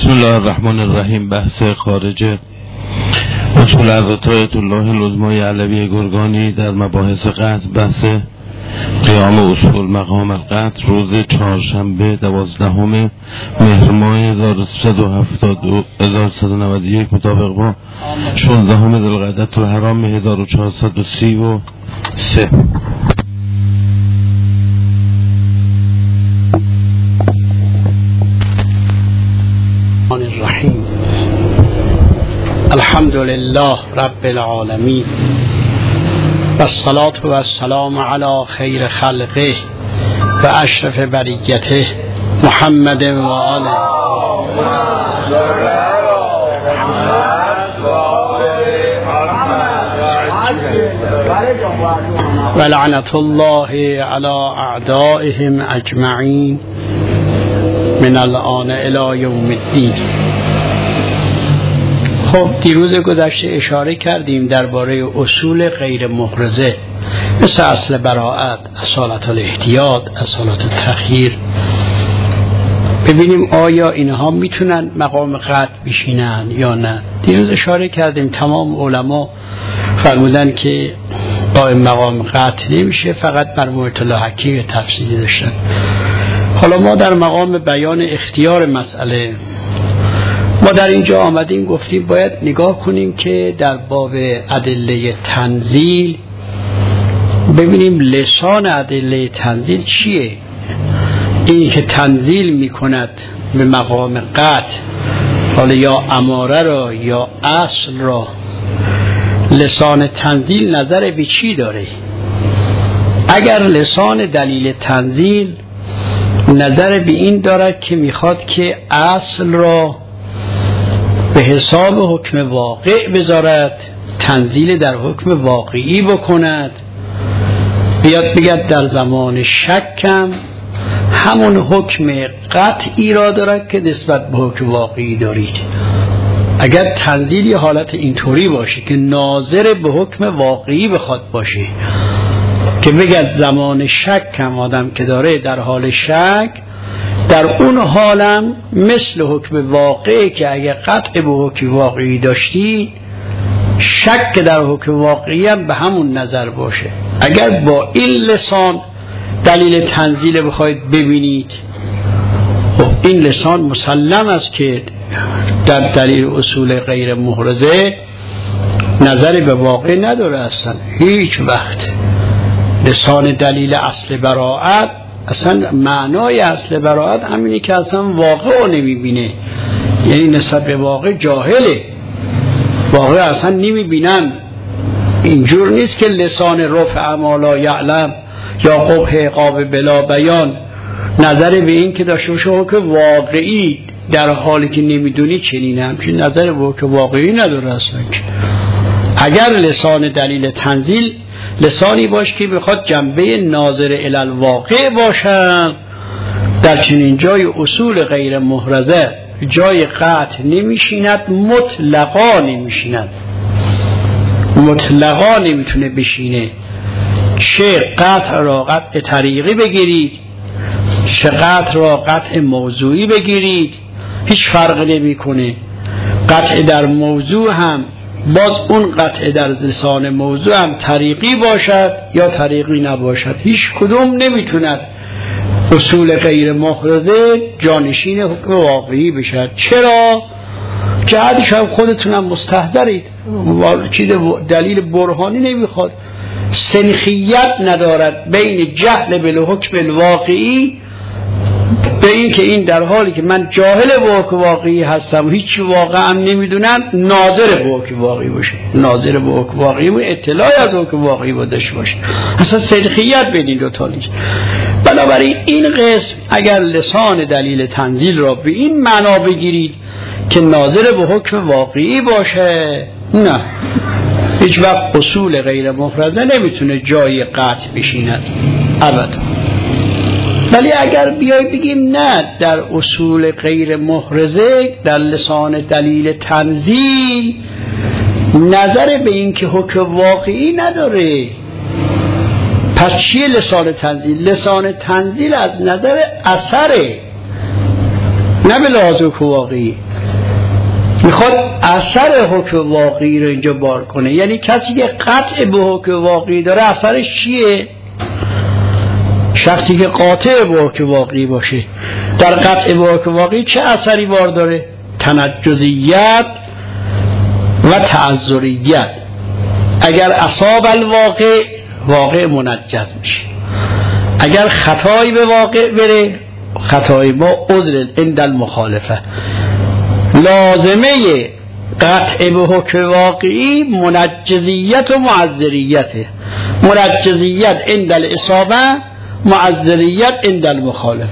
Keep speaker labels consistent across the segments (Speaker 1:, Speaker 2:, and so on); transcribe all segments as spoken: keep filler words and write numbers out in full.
Speaker 1: بسم الله الرحمن الرحیم. بحث خارج اصول حضرت آیت الله العظمی علوی گرگانی در مباحث قطع، بحث قیام اصول مقام القطع، روز چهارشنبه دوازدهم مهر ماه هزار و سیصد و هفتاد و نود و یک مطابق با شانزدهم ذوالقعدة الحرام هزار و چهارصد و سی و سه.
Speaker 2: الرحیم. الحمد لله رب العالمین و الصلاة و السلام علی خیر خلقه و اشرف بریته محمد و آله و لعنت الله علی اعدائهم اجمعین من الان الی یوم الدین. خب دیروز گذشته اشاره کردیم درباره اصول غیر محرزه مثل اصل براءت، اصالت الاحتیاط، اصالت التخییر. ببینیم آیا اینها میتونن مقام قطع بشینن یا نه. دیروز اشاره کردیم تمام علما فرمودن که قائم مقام قطع نمیشه، فقط مرحوم الله حکیم تفصیلی داشتن. حالا ما در مقام بیان اختیار مسئله ما در اینجا آمدیم گفتیم باید نگاه کنیم که در باب ادله تنزیل ببینیم لسان ادله تنزیل چیه. این که تنزیل میکند به مقام قطع، حالا یا اماره را یا اصل را، لسان تنزیل نظر به چی داره؟ اگر لسان دلیل تنزیل نظر به این دارد که میخواد که اصل را به حساب حکم واقع بذارد، تنزیل در حکم واقعی بکند، بیاد بگد در زمان شکم همون حکم قطعی را دارد که نسبت به حکم واقعی دارید. اگر تنزیل یه حالت اینطوری باشه که ناظر به حکم واقعی بخواد باشه، که بگد زمان شک هم آدم که داره در حال شک، در اون حالم مثل حکم واقعی که اگر قطع به حکم واقعی داشتی، شک در حکم واقعی هم به همون نظر باشه. اگر با این لسان دلیل تنزیل بخواید ببینید، خب این لسان مسلم است که در دلیل اصول غیر محرزه نظر به واقع نداره اصلا هیچ وقت. لسان دلیل اصل براءت، اصلا معنای اصل براءت همینه که اصلا واقع رو نمیبینه، یعنی نسبت به واقع جاهله، واقع اصلا نمیبینن. اینجور نیست که لسان رفع ما لا یعلم یا قبح عقاب بلا بیان نظر به این که داشته باشه که واقعی در حالی که نمیدونی چنینه، همچین نظر به که واقعی نداره اصلا. اگر لسان دلیل تنزیل لسانی باش که بخواد جنبه ناظر الی الواقع باشن، در چنین جای اصول غیر محرزه جای قطع نمیشیند، مطلقا نمیشیند، مطلقا نمیتونه بشینه. چه قطع را قطع طریقی بگیرید، چه قطع را قطع موضوعی بگیرید، هیچ فرق نمیکنه. قطع در موضوع هم باز اون قطع در لسان موضوع هم طریقی باشد یا طریقی نباشد، هیچ کدوم نمیتوند اصول غیر محرزه جانشین حکم واقعی بشد. چرا؟ که حدیث هم خودتونم مستحضرید، چیز دلیل برهانی نمیخواد، سنخیت ندارد بین جهل بالحکم الواقعی، به این که این در حالی که من جاهل به حکم واقعی هستم، هیچ واقع هم نمیدونم، ناظر به حکم واقعی باشه، ناظر به حکم واقعی و اطلاعی از حکم واقعی بودش باشه. اصلا سنخیت بین این دو تا نیست. بنابراین این قسم اگر لسان دلیل تنزیل را به این معنا بگیرید که ناظر به حکم واقعی باشه، نه، هیچ وقت اصول غیر محرزه نمیتونه جای قطع بشیند ابدا. ولی اگر بیای بگیم نه، در اصول غیر محرزه در لسان دلیل تنزیل نظر به این که حکم واقعی نداره، پس چیه لسان تنزیل؟ لسان تنزیل از نظر اثره، نه به لحاظ حکم واقعی، میخواد اثر حکم واقعی رو اینجا بار کنه. یعنی کسی که قطع به حکم واقعی داره اثرش چیه؟ شخصی که قاطع به حکم واقعی باشه در قطع به حکم واقعی چه اثری بار داره؟ تنجزیت و تعذریت. اگر اصاب الواقع، واقع منجز میشه. اگر خطایی به واقع بره، خطای ما عذر عند المخالفه. لازمه قطع به حکم واقعی منجزیت و معذریته. منجزیت عند الاصابه، معذریت عند المخالفه.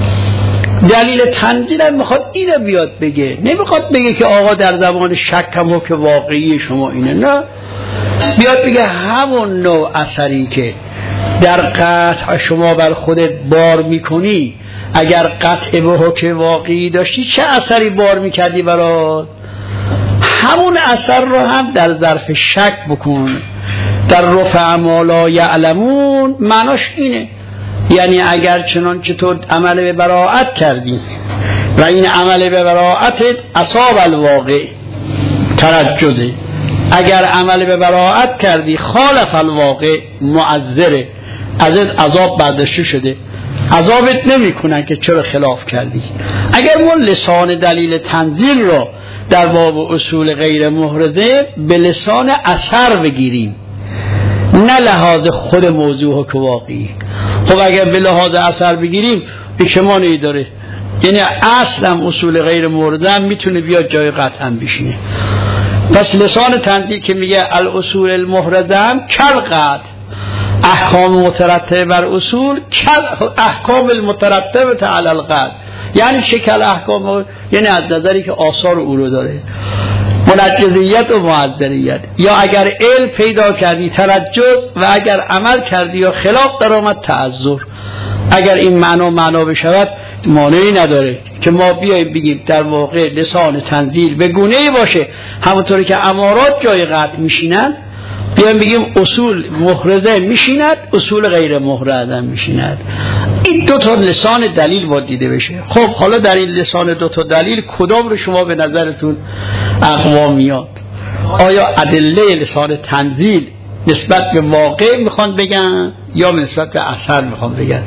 Speaker 2: دلیل تنزیل هم میخواد اینو بیاد بگه، نمیخواد بگه که آقا در زمان شک هم حکم واقعی شما اینه، نه، بیاد بگه همون نوع اثری که در قطع شما بر خودت بار میکنی، اگر قطع به حکم واقعی داشتی چه اثری بار میکردی برات؟ همون اثر رو هم در ظرف شک بکن. در رفع ما لا یعلمون معناش اینه، یعنی اگر چنانچه تو عمل به براءت کردی و این عمل به براءتت اصاب الواقع ترجزه، اگر عمل به براءت کردی خالف الواقع معذره، ازت عذاب برداشته شده، عذابت نمی کنن که چرا خلاف کردی. اگر ما لسان دلیل تنزیل رو در باب اصول غیر محرزه به لسان اثر بگیریم، نه لحاظ خود موضوع حکم واقعی. خب اگر به لحاظ اثر بگیریم اکمانی داره، یعنی اصلا اصول غیر محرزه هم میتونه بیاد جای قطعا بشینه. پس لسان تنزیل که میگه الاصول المحرزه هم کل قطع، احکام مترتبه بر اصول کل احکام المترتبه علی القطع. یعنی شکل احکام، یعنی از نظری که آثار او رو داره، منجزیت و معذریت. یا اگر علم پیدا کردی ترجز، و اگر عمل کردی یا خلاف در آمد تعذر. اگر این معنا معنا بشود مانعی نداره که ما بیاییم بگیم در واقع لسان تنزیل به گونه‌ای باشه همونطوری که امارات جای قطع میشینند، بیاییم بگیم اصول محرزه میشیند، اصول غیر محرزه میشیند. این دو تا لسان دلیل باید دیده بشه. خب حالا در این لسان دو تا دلیل کدام رو شما به نظرتون اقوا میاد؟ آیا ادله لسان تنزیل نسبت به واقع میخوان بگن یا نسبت به اثر میخوان بگن؟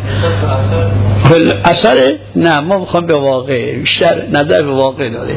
Speaker 2: اثر؟ نه، ما میخوان به واقع، بیشتر نظر به واقع داره.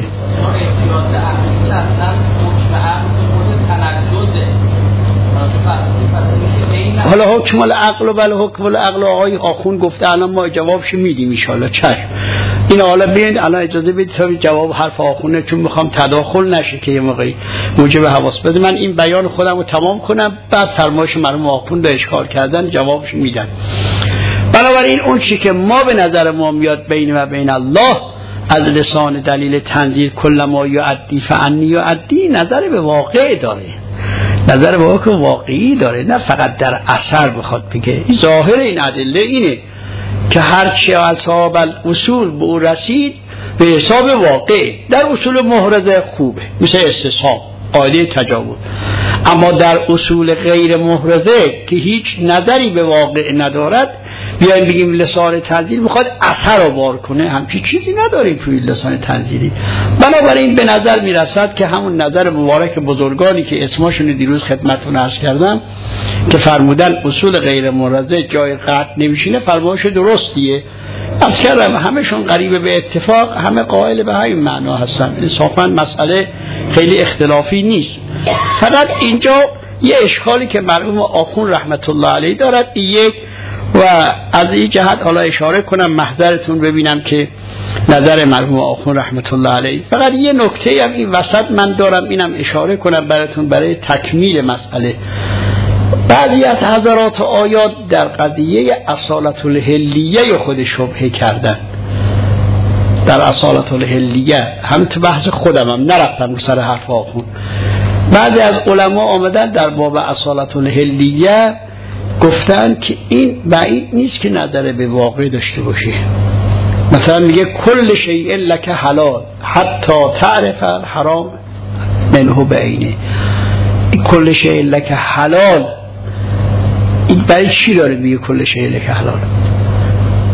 Speaker 2: حالا حکم العقل و بل حکم العقل آقای آخون گفته، الان ما جوابش میدیم ان شاءالله. چشم. این حالا بیاین الان اجازه بدید تا جواب حرف آخونه، چون میخوام تداخل نشه که یه موقعی موجب حواس بده. من این بیان خودم رو تمام کنم، بعد فرمایش مرحوم آخون رو اشکال کردن جوابش میدن. بنابراین اون چی که ما به نظر ما میاد بین و بین الله از لسان دلیل تنزیل کل ما یعدی فعنی یعدی نظر به واقع داره، نظر به حکم واقعی داره، نه فقط در اثر بخواد بگه. ظاهر این ادله اینه که هرچی اصحاب الاصول به او رسید به حساب واقع. در اصول محرزه خوبه، مثل استصحاب، قاعده تجاوز. اما در اصول غیر محرزه که هیچ نظری به واقع ندارد، بیایم بگیم لسان تنزیل میخواد اثر رو بار کنه، همچین چیزی نداریم توی لسان تنزیلی. بنابراین به نظر میرسد که همون نظر مبارک بزرگانی که اسمشون دیروز خدمتتون عرض کردم که فرمودن اصول غیر محرزه جای قطع نمیشینه، فرمایش درستیه. از کردم همشون قریب به اتفاق، همه قائل به همین معنا هستن. انصافا مسئله خیلی اختلافی نیست. فقط اینجا یه اشکالی که مرحوم آخون رحمت الله علیه دارد، یک و از این جهت حالا اشاره کنم محضرتون ببینم که نظر مرحوم آخون رحمت الله علیه. فقط یه نکته هم این وسط من دارم اینم اشاره کنم براتون برای تکمیل مسئله. بعضی از حضرات آیات در قضیه اصالت الحلیه خود شبهه کردن. در اصالت الحلیه هم تو بحث خودم هم نرفتم رو سر حرف آخون. بعضی از علما آمدن در باب اصالت الحلیه گفتن که این بعید نیست که نظر به واقع داشته باشه. مثلا میگه کل شیء لک حلال حتی تعرف الحرام منه بعینه. کل شیء لک حلال این برای چی داره میگه کل شیء لک حلال؟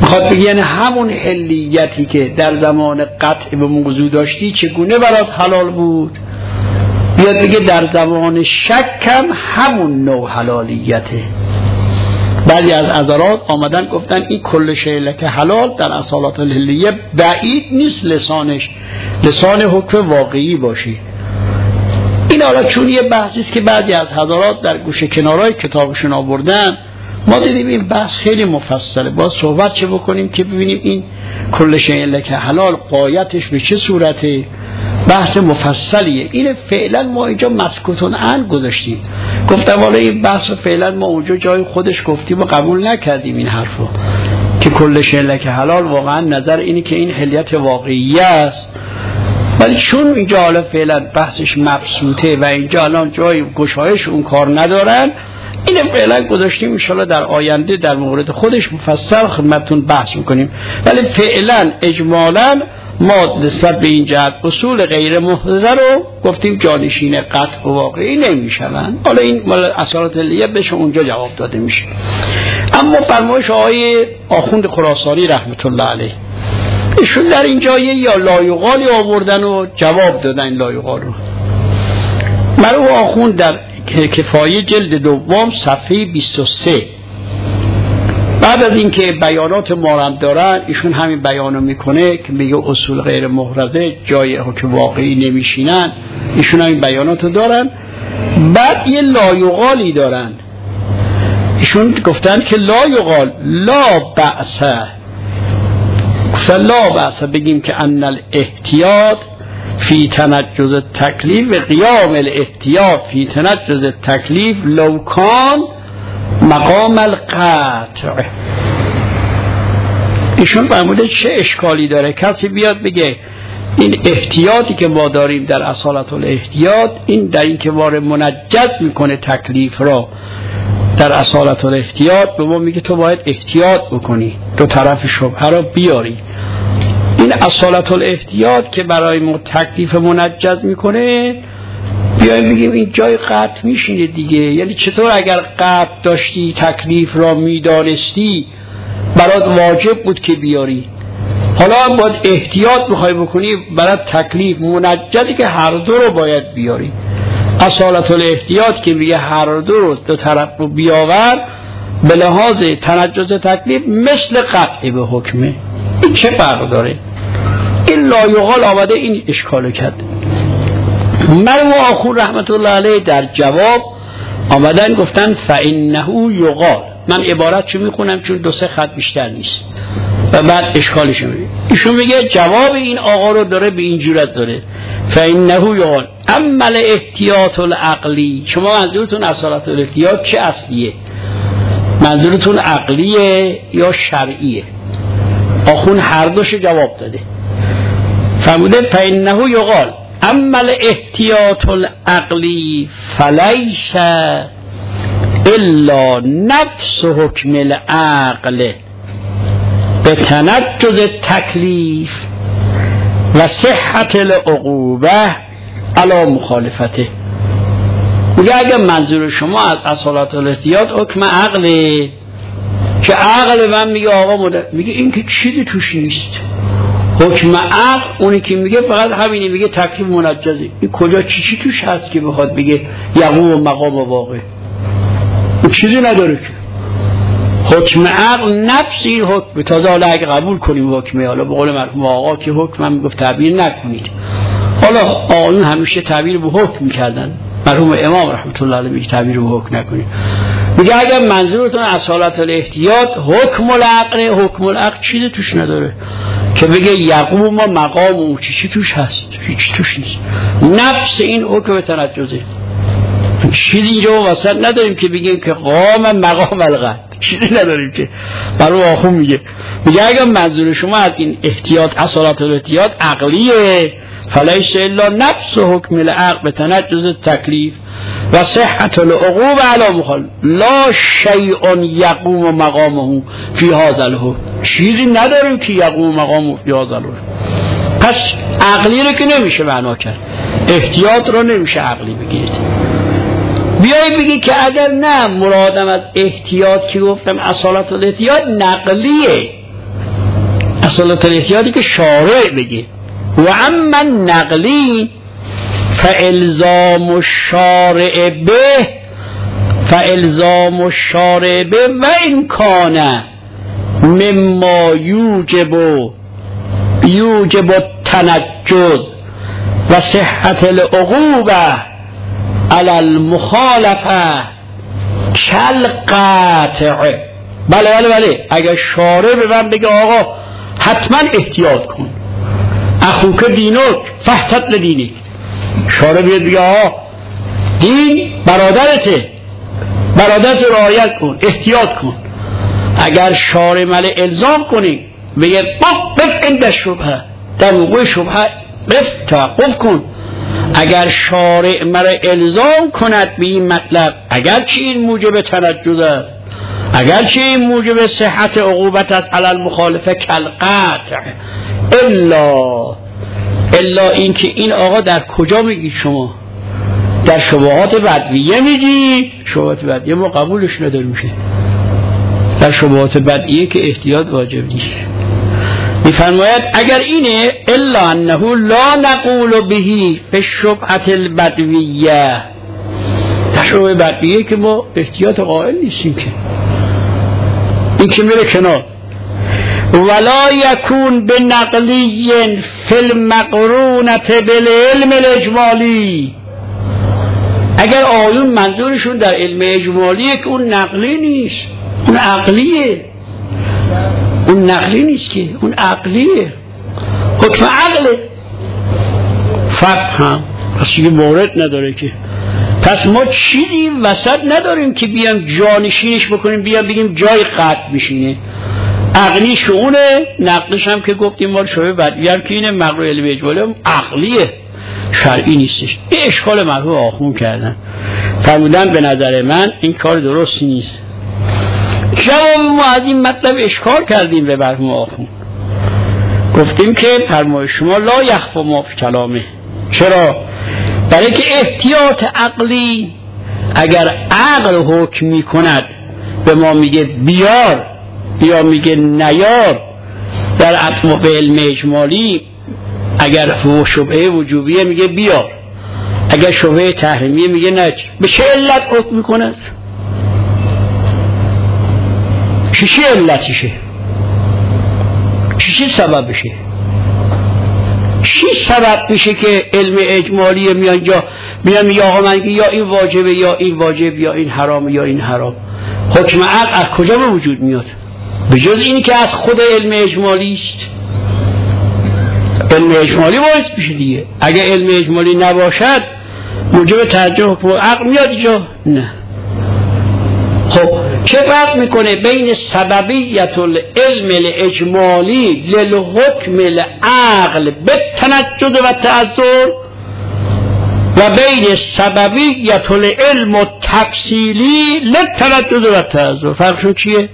Speaker 2: میخواد بگه یعنی همون حلیتی که در زمان قطع به موضوع داشتی چگونه برات حلال بود، بیاد بگه در زمان شکم همون نوع حلالیته. بعضی از حضرات آمدن گفتن این کل شیء لک حلال در اصالات الحلیه بعید نیست لسانش لسان حکم واقعی باشی. این حالا چون یه بحثی است که بعضی از حضرات در گوشه کنارهای کتابشون آوردن، ما دیدیم این بحث خیلی مفصله، باید صحبت چه بکنیم که ببینیم این کل شیء لک حلال قایتش به چه صورته. بحث مفصلیه. این فعلا ما اینجا مسکوتون عن گذاشتیم، گفتم والا این بحث فعلا ما اونجا جای خودش گفتیم و قبول نکردیم این حرفو که کل شیء لک حلال واقعا نظر اینی که این حلیت واقعی است، ولی چون اینجا حالا فعلا بحثش مبسوطه و اینجا الان جای گشایش اون کار ندارن، اینو فعلا گذاشتیم. ان شاءالله در آینده در مورد خودش مفصل خدمتتون بحث میکنیم، ولی فعلا اجمالا ما نسبت به این جهت اصول غیر محضر رو گفتیم جانشین قطع و واقعی نمیشن. حالا این مال اصالات الحلیه بهش اونجا جواب داده میشه. اما فرمایش آقای آخوند خراسانی رحمت الله علیه، ایشون در اینجا یا لایقالی آوردن و جواب دادن لایقال رو. مرحوم آخوند در کفایه جلد دوم صفحه بیست و سه بعد از اینکه بیانات مارم دارن، ایشون همین بیانو میکنه که میگه اصول غیر محرزه جای حکم واقعی نمیشینن، ایشون همین بیاناتو دارن. بعد یه لایقالی دارن، ایشون گفتن که لایقال لا بأس، گفتن لا بأس بگیم که ان الاحتیاط فی تنجز التکلیف و قیام الاحتیاط فی تنجز التکلیف لو کان مقام القطع. ایشون فرموده چه اشکالی داره کسی بیاد بگه این احتیاطی که ما داریم در اصالت الاحتیاط، این در این که وارد منجز میکنه تکلیف را در اصالت الاحتیاط، به ما میگه تو باید احتیاط بکنی، دو طرف شبهه را بیاری. این اصالت الاحتیاط که برای ما تکلیف منجز میکنه، بیایم بگیم این جای قطع میشینه دیگه. یعنی چطور اگر قطع داشتی تکلیف را میدانستی برات واجب بود که بیاری، حالا باید احتیاط بخوای بکنی برای تکلیف منجزی که هر دو رو باید بیاری. اصالت الاحتیاط که میگه هر دو رو دو طرف رو بیاور، به لحاظ تنجز تکلیف مثل قطع به حکمه. این چه فرق داره؟ این لایقال آمده این اشکالو کرد. مرحوم آخوند رحمت الله علیه در جواب آمدن گفتن فإنه یقال. من عبارت چو میخونم چون دو سه خط بیشتر نیست و بعد اشکالش میگه. ایشون میگه جواب این آقا رو داره به این جورت داره، فإنه یقال اما الاحتیاط العقلی. شما منظورتون اصالت الاحتیاط چه اصلیه؟ منظورتون عقلیه یا شرعیه؟ آخوند هر دوش جواب داده، فرموده فإنه یقال اما الاحتیاط العقلی فلیس الا نفس حکم العقل به تنجز تکلیف و صحت العقوبه علی مخالفته. میگه اگر منظور شما از اصالت الاحتیاط حکم عقله، که عقل من میگه آقا مدر... میگه این که چیزی توش نیست. حکم عقل اونی که میگه فقط همینی، میگه تکلیف منجزه. این کجا چی چی توش هست که بخواد بگه یقوم و مقام و واقع؟ این چیزی نداره که. حکم عقل نفس این حکم. تازه حالا اگه قبول کنیم حکمه، حالا به قول مرحوم آقا که حکم هم میگفت تعبیر نکنید، حالا آقایون همیشه تعبیر به حکم میکردن، مرحوم امام رحمت الله علیه میگه تعبیر به حکم نکنید. میگه اگر منظورتون اصالت الاحتیاط حکم العقل، حکم العقل چیزی توش نداره که بگه یقوم و مقام و چی چی توش هست، هیچ توش نیست. نفس این حکم تنجزه. چیزی اینجا وسط نداریم که بگیم که قام مقام القطع، چیزی نداریم که. برای آخون میگه میگه اگر منظور شما از این احتیاط اصالت الاحتیاط عقلیه، فلیس الا نفس حکم العقل به تنجز تکلیف و صحت العقوبه علی مخالفته لا شیء یقوم مقامه فی هذا الحکم. چیزی نداریم که یقوم مقامه فی هذا الحکم. پس عقلی رو که نمیشه معنا کرد، احتیاط رو نمیشه عقلی بگیرید. بیایی بگی که اگر نه مرادم از احتیاط که گفتم اصالت الاحتیاط نقلیه، اصالت الاحتیاطی که شارع بگه. و اما نقلی فالزام الشارع به فالزام الشارع به و این کان مما یوجب یوجب التنجز و صحت العقوبه علی المخالفه کالقطع. بله بله بله اگر شارع به من بگه آقا حتما احتیاط کن، اخوک دینک فاحتط لدینک، شارع بیاد بگه آقا دین برادرته، برادرت رعایت کن، احتیاط کن. اگر شارع مل الزام کنی بگه قف قف عند شبهه، در موقع شبهه قف توقف کن. اگر شارع مل الزام کند به این مطلب، اگر چی این موجب تنجز است، اگر چی این موجب صحت عقوبت است علی المخالفه کالقطع، الا الا این که این آقا در کجا میگید شما؟ در شبهات بدویه میگید. شبهات بدویه ما قبولش نداریم میشه. در شبهات بدویه که احتیاط واجب نیست. میفرماید اگر اینه الا انه لا نقول بهی فی الشبهة البدویه، در شبهه بدویه که ما احتیاط قائل نیستیم که این که میره کنار. ولا یکون بنقلی فی المقرونة بالعلم الاجمالی، اگر آیون منظورشون در علم اجمالیه که اون نقلی نیست، اون عقلیه. اون نقلی نیست که اون عقلیه، حکم عقله. فهم پس که مورد نداره که. پس ما چیزی وسط نداریم که بیام جانشینش بکنیم، بیام بگیم جای قطع بشینه. عقلی شونه، نقلش هم که گفتیم مال شبه بدوی هم که اینه مقروع علم اجمالی هم عقلیه، شرعی نیستش. این اشکال مرحوم آخون کردن، فرمودن به نظر من این کار درستی نیست. جواب ما از این مطلب اشکال کردیم به مرحوم آخون، گفتیم که فرمای شما لا یخفی ما فی کلامه. چرا؟ برای که احتیاط عقلی اگر عقل حکم می کند به ما میگه بیار یا میگه نیار، در اطراف علم اجمالی اگر شبهه وجوبیه میگه بیار، اگر شبهه تحریمیه میگه نج. به چه علت حکم میکند؟ چی چی علتشه؟ چی چی سبب بشه؟ چی سبب بشه که علم اجمالی میان جا میان میگه آقا من یا این واجبه یا این واجب یا این حرام یا این حرام. حکم عقل از کجا به وجود میاد؟ به جز اینی که از خود علم اجمالی است. علم اجمالی باعث بشه دیگه. اگه علم اجمالی نباشد موجب توجه حکم عقل میاد اینجا؟ نه. خب چه فرق میکنه بین سببیت العلم الاجمالی للحکم العقل بالتنجز و تعذر و بین سببیت العلم التفصیلی للتنجز و تعذر؟ فرقشون چیه؟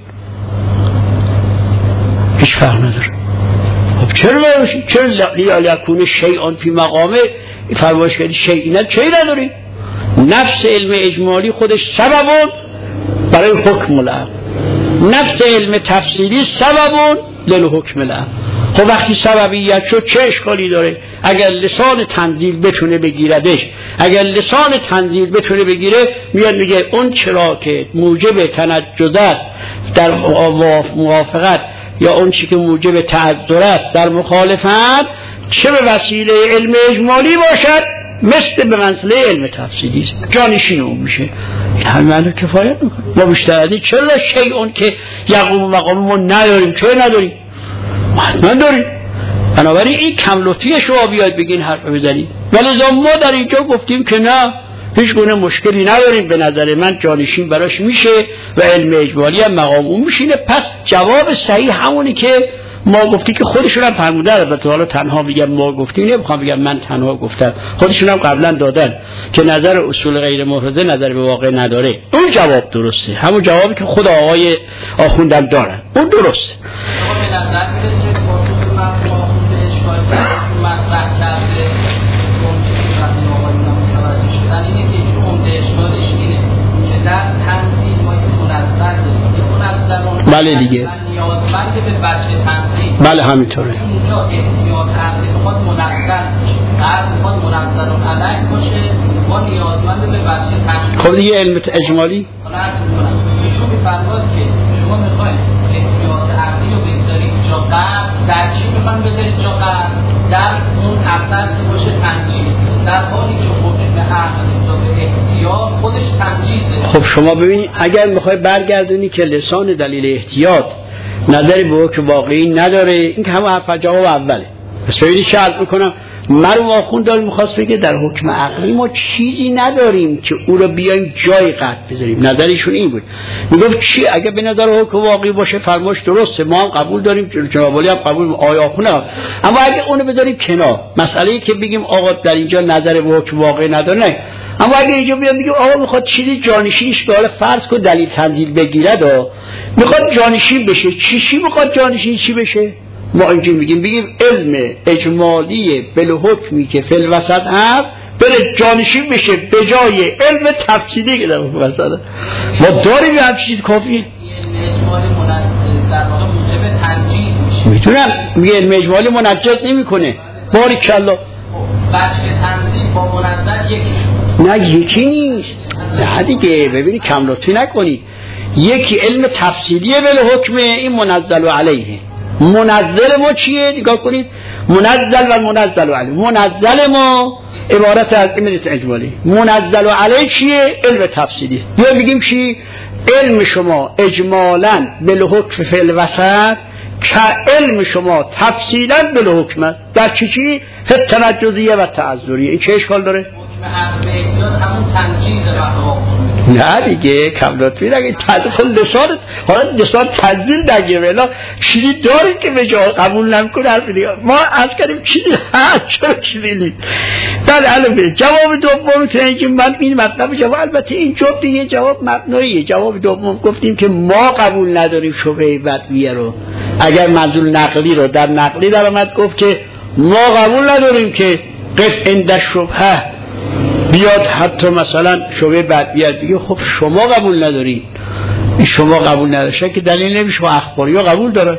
Speaker 2: هیچ فرق نداره. خب چرا نباشید؟ چرا لیکون شیئان فی مقامه فرمایش کردی شیئینت چه نداری؟ نفس علم اجمالی خودش سببون برای حکم العقل، نفس علم تفصیلی سببون للحکم العقل. خب وقتی سببیت شد چه اشکالی داره؟ اگر لسان تنزیل بتونه بگیردش، اگر لسان تنزیل بتونه بگیره میاد میگه اون چرا که موجب تنجز است در موافقت یا اون چی که موجب تعذر است در مخالفت، چه به وسیله علم اجمالی باشد مثل به منزله علم تفصیلی است، جانشین اون میشه. این همه معنی کفایت میکنه. ما بیشتر از این چرا شیعون که یقوم مقام ما نداریم؟ چرا نداریم؟ ما حتما داریم. بنابراین این کم لطفی شما بیاید بگین حرف بزنید، ولی ما در اینجا گفتیم که نه، هیچ گونه مشکلی نداریم. به نظر من جانشین براش میشه و علم اجمالی هم مقام اون میشینه. پس جواب صحیح همونی که ما گفتی که خودشون هم فرمودن. البته حالا تنها میگم ما گفتیم، نمیخوام بگم من تنها گفتم، خودشون هم قبلا دادن که نظر اصول غیر محرزه نظر به واقع نداره. اون جواب درسته، همون جوابی که خود آقای آخوندم دارن، اون درسته.
Speaker 3: به نظر میرسه که آخونده اشکال مطرح کرده اینه که این عمده اشکالش اینه که در تنظیم ما که منظر داریم، منظر
Speaker 2: بله دیگه
Speaker 3: نیازمند نیازمند به بچه تنظیم.
Speaker 2: بله همینطوره.
Speaker 3: اونجا احتیاط عقلی میخواد منظم قرض میخواد منظم و علیه باشه، ما نیازمند به بچه تنظیم.
Speaker 2: خب دیگه علم اجمالی
Speaker 3: حالا عرض میکنم ایشون میفرماد که شما میخواید احتیاط عقلی رو بگذارید جا قرض، در چی میخواید بذارید جا قرض؟ در اون اثر که باشه تنجیز، در حالی که حکم عقل تا به احتیاط خودش تنجیزه.
Speaker 2: خب شما ببینید اگر میخوای برگردونی که لسان دلیل احتیاط نظری به حکم واقعی نداره، این که همه حرف جواب اوله. پس ببینید چه عرض میکنم، مرحوم آخوند داره میخواست بگه در حکم عقلی ما چیزی نداریم که او رو بیایم جای قطع بذاریم. نظرشون این بود، میگفت چی اگه به نظر حکم واقعی باشه فرماش درسته، ما هم قبول داریم، جناب عالی هم قبول، آیا آخوند هم. اما اگه اونو بذاریم کنار، مسئله که بگیم آقا در اینجا نظر به حکم واقعی نداره، نه. اما اگه اینجا بیام بگیم آقا میخواد چیزی جانشینش به حال فرض کن دلیل تنزیل بگیرد و میخواد جانشین بشه، چی چی میخواد جانشین چی بشه؟ ما اینجا میگیم بگیم علم اجمالی بالحکمی که فی الوسط هست بره جانشین بشه به جای علم تفصیلی که در وسط ما داریم. هم چیز کافیه.
Speaker 3: اجمالی منجز در واقع موجب تنجیز میشه.
Speaker 2: میتونم میگه علم اجمالی منجز نمیکنه. باریکالله.
Speaker 3: بچه تنزیل با منزل یکیشون.
Speaker 2: نه یکی نیست. نه دیگه ببینید کم لطفی نکنید. یکی علم تفصیلیه بالحکم، این منزل علیه. منزل ما چیه؟ نگاه کنید، منزل و منزل علیه. منزل ما عبارت از علم اجمالی، منزل علیه چیه؟ علم تفصیلی. یا بگیم چی؟ علم شما اجمالاً بالحکم فی الوسط که علم شما تفصیلاً بالحکم است. در چی چی؟ فی التنجزیه و تعذریه. این چه اشکال داره؟
Speaker 3: حکم احتیاط همون تنجیز و
Speaker 2: نه دیگه کم لطفی نگید. تدخل لسان حالا لسان تنزیل نگیره ولی چیزی دارید که به جا قبول نمیکنه. حرف دیگه ما از کردیم چیزی هست چرا چیزی نیست. بله البته جواب دوم که اینکه من این مطلب جواب، البته این جواب دیگه جواب مبناییه. جواب دوم گفتیم که ما قبول نداریم شبهه بدویه رو. اگر منظور نقلی رو در نقلی در آمد گفت که ما قبول نداریم که قف عند شبهه بیاد حتی مثلا شبهه بدویت دیگه. خب شما قبول ندارید، شما قبول نداشته که دلیل نمیشه. اخباری ها قبول داره.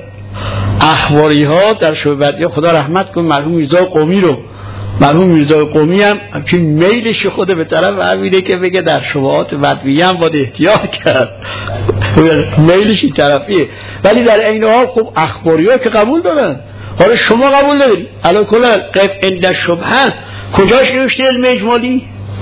Speaker 2: اخباری ها در شبهه بدویت خدا رحمت کن مرحوم میرزا قمی رو، مرحوم میرزا قمی هم همچین میلش خود به طرف همینه که بگه در شبهات بدویه هم باید احتیاط کرد. میلش این طرفیه. ولی در این حال خب اخباری ها که قبول دارن. حالا شما قبول ندارید. الان کلا قف عند شبهه کجاش نوشته علم اجمالی؟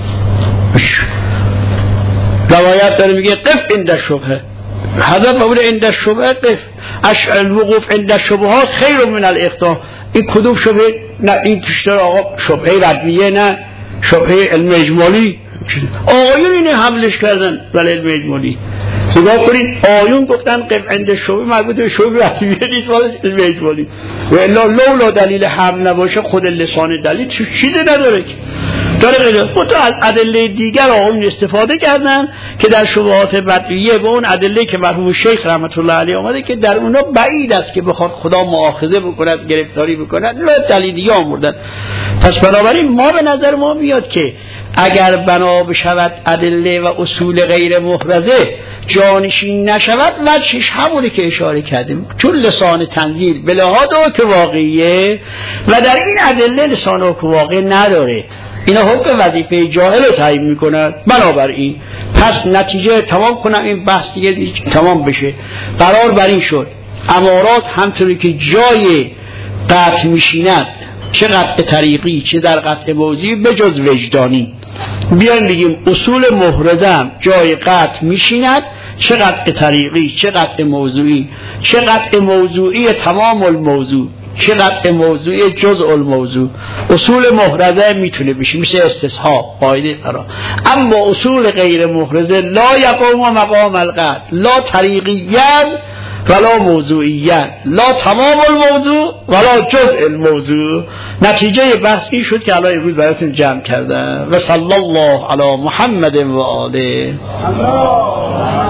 Speaker 2: روایت داره میگه قف عند شبهه، حضرت بابور عند شبهه قف، اشعل وقوف عند شبهات خیر من الاخطاء. این کدوم شبهه؟ نه این توشتر آقا شبهه ردویه، نه شبهه علم اجمالی. آقایون اینه حملش کردن ولی علم اجمالی. نگاه کنید آیون گفتن قف عند شبهه مربوط به شبهه ردویه نیست ولی علم اجمالی. و الا لولا دلیل حمل نباشه خود لسان دلیل چیزی نداره که داره غیره. خود از ادله دیگر آقایون استفاده کردن که در شبهات بدویه به اون ادله که مرحوم شیخ رحمت الله علیه آمده که در اونا بعید است که بخواد خدا مؤاخذه بکند گرفتاری بکند، نه دلیلی آوردن. پس بنابراین ما به نظر ما میاد که اگر بنا بشود ادله و اصول غیر محرزه جانشین نشود وجهش همونه که اشاره کردیم، چون لسان تنزیل به لحاظ حکم واقعیه و در این ادله لسان حکم واقعی نداره. اینا حکم وظیفه جاهل رو تعیین میکنند. بنابراین پس نتیجه تمام کنم این بحث دیگه تمام بشه. قرار بر این شد امارات همطوری که جای قطع میشیند، چه قطع طریقی چه در قطع موضوعی به جز وجدانی، بیایم بگیم اصول محرزم جای قطع میشیند، چه قطع طریقی چه قطع موضوعی، چه قطع موضوعی تمام الموضوع، چه قطع موضوعی جزء الموضوع. اصول محرزه میتونه بشه مثل استصحاب قاعده قرار، اما اصول غیر محرزه لا یقوم مقام القطع، لا طریقیت ولا موضوعیت، لا تمام الموضوع ولا جزء الموضوع. نتیجه بحث این شد که الان امروز براتون جمع کردم. و صلی الله علی محمد و آله.